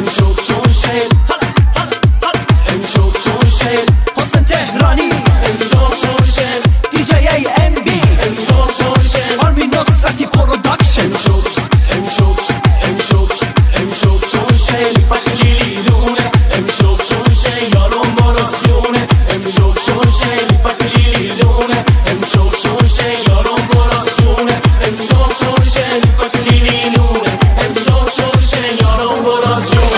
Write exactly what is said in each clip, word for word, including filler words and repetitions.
امشو شون شیل امشو شون شیل حسن تهرانی امشو شون شیل دی جی ای ام بی امشو شون شیل آرمی نصرتی پروداکشن امشو امشو امشو امشو شون شیل بقلیلی لونه امشو شون شیل یارم براسیونه امشو شون شیل بقلیلی لونه امشو شون شیل یارم براسیونه امشو شون شیل بقلیلی لونه امشو شون شیل یارم براسیونه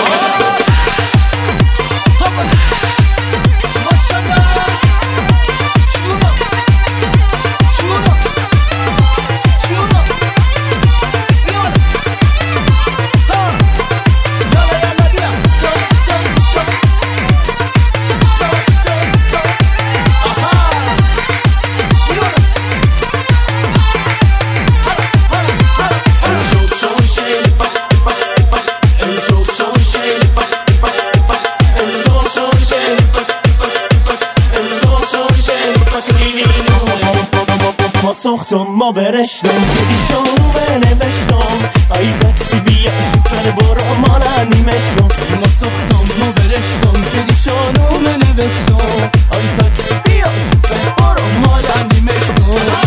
ما ساختم ما برشتم بدی شانو بنوشتم ای تاکسی بیا شفر برو مالا نیمشتم ما ساختم ما برشتم بدی شانو بنوشتم ای تاکسی بیا شفر برو مالا نیمشتم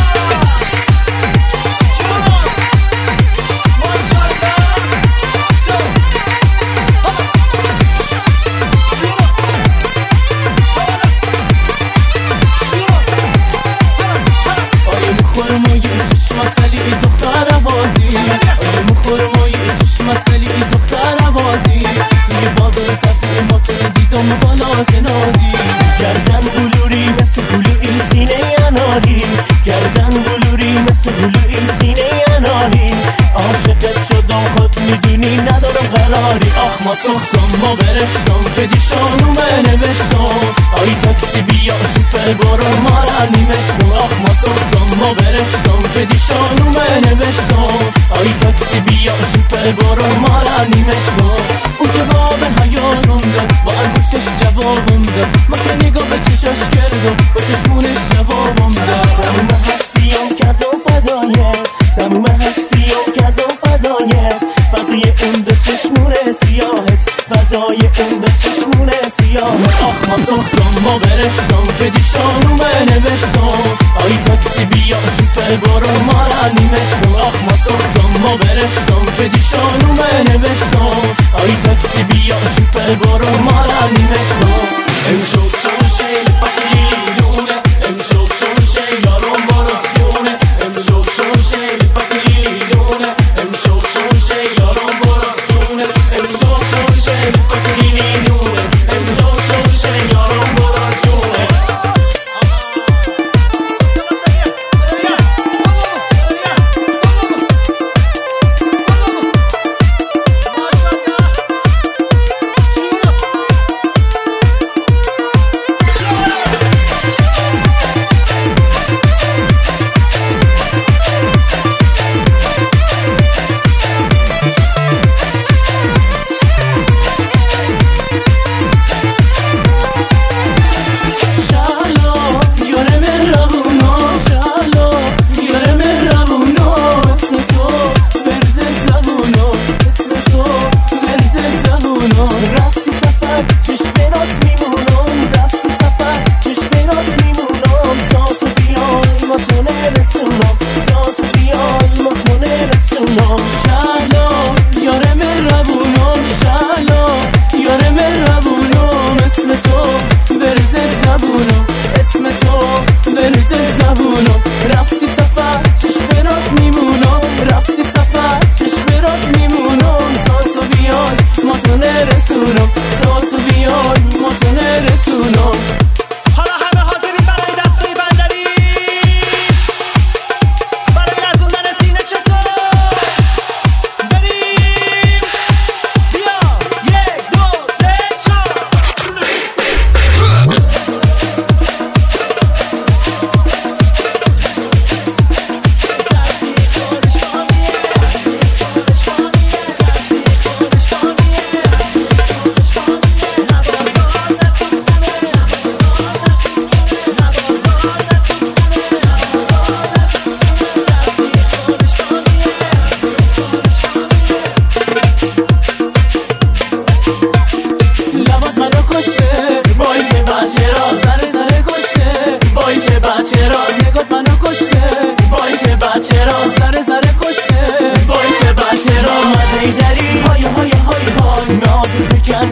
مسئله ای دختر عوازی توی بازار سبزی ماتون دیدم بالا شنازی گردن بلوری مثل بلوی سینه اناری گردن بلوری مثل بلوی سینه اناری عاشقت شدم خود میدونی ندارم قراری آخ ما ساختم ما برشتم که دیشانو بنوشتم ای تاکسی بیا شفر برو مالا نیمشتم آخ ما ساختم ما برشتم که دیشانو بنوشتم ای تاکسی بیا شفر برو مالا نیمشتم اون جواب حیاتم داد با انگوشش جوابم داد ما که نگاه به چشاش کردم با چشمونش جوابم داد تموم هستیم کردم فدایت تموم هستیم کردم فدایت فدای اون دو چشمون سیاهت فدای اون دو چشمون سیاهت آخ ما ساختم ما برشتم که دیشانو بنوشتم ای تاکسی بیا شفر برو مالا نیمشتم آخ ما ساختم ما برشتم که دیشانو بنوشتم ای تاکسی بیا شفر برو مالا نیمشتم امشو شون شیل بقلیلی لونه امشو شون شیل یارم براسیونه امشو شون شیل بقلیلی لونه امشو شون شیل یارم براسیونه امشو شون شیل بقلیلی لونه امشو شون شیل یارم براسیونه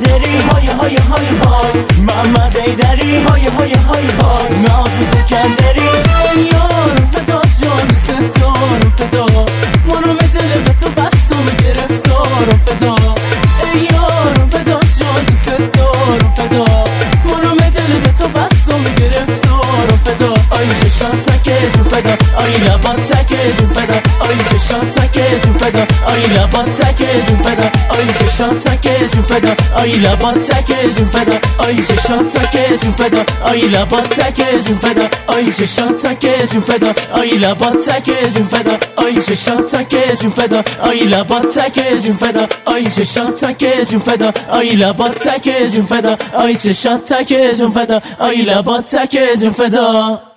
قادری های های های های محمد ایدری های های های های ناز سکندری یارم فدا جان ستارم فدا منو به دل به تو بستم گرفتارم فدا یارم فدا جان ستارم فدا منو به دل به تو بستم گرفتارم فدا آی چشات تکه جون فدا آی لبات تکه جون فدا آی چشات تکه جون فدا آی لبات تکه جون فدا آی چشات تکه جون فدا آی لبات تکه جون فدا آی چشات تکه جون فدا آی لبات تکه جون فدا آی چشات تکه جون فدا آی لبات تکه جون فدا آی چشات تکه جون فدا آی لبات تکه جون فدا آی چشات تکه جون فدا آی لبات تکه جون فدا آی چشات تکه جون فدا آی لبات تکه جون فدا